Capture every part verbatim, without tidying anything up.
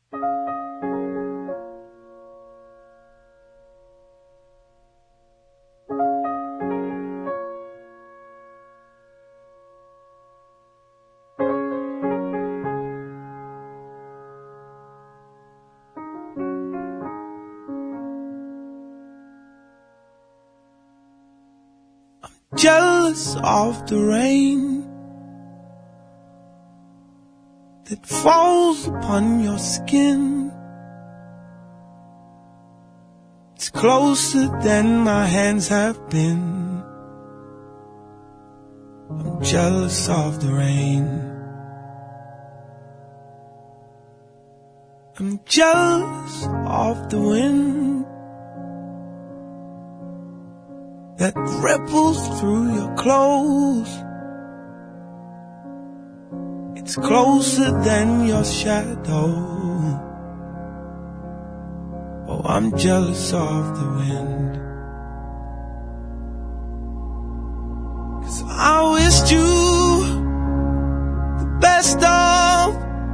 Jealous of the rain that falls upon your skin. It's closer than my hands have been. I'm jealous of the rain. I'm jealous of the wind that ripples through your clothes. It's closer than your shadow. Oh, I'm jealous of the wind, 'cause I wished you the best of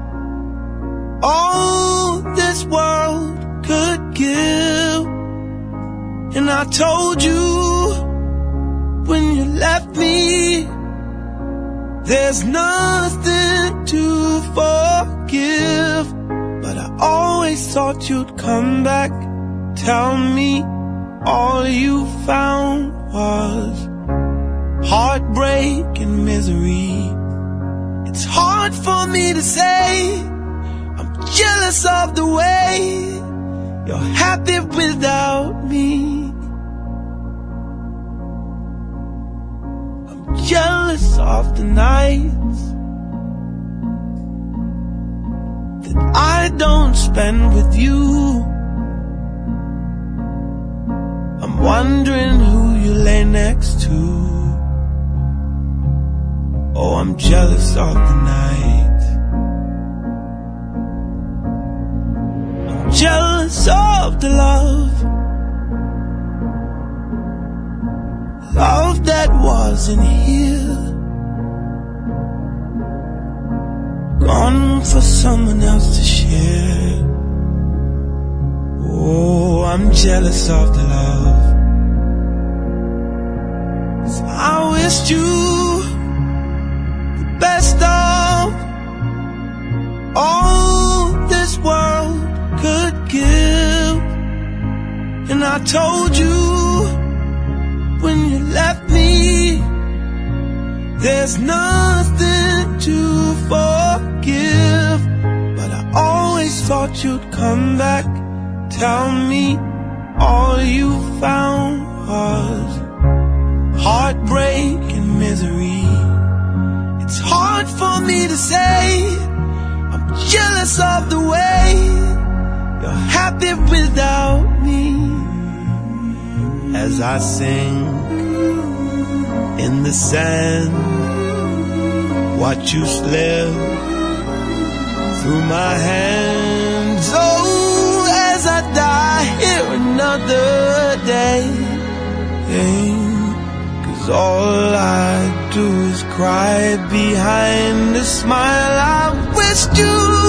all this world could give. And I told you when you left me, there's nothing to forgive. But I always thought you'd come back, tell me all you found was heartbreak and misery. It's hard for me to say, I'm jealous of the way you're happy without me. Jealous of the nights that I don't spend with you. I'm wondering who you lay next to. Oh, I'm jealous of the night. I'm jealous of the love, love that wasn't here, gone for someone else to share. Oh, I'm jealous of the love, 'cause I wished you the best of all this world could give. And I told you when you left me, there's nothing to forgive. But I always thought you'd come back, tell me all you found was heartbreak and misery. It's hard for me to say, I'm jealous of the way you're happy without me. As I sink in the sand, watch you slip through my hands. Oh, as I die here another day, hey, 'cause all I do is cry behind a smile. I wished you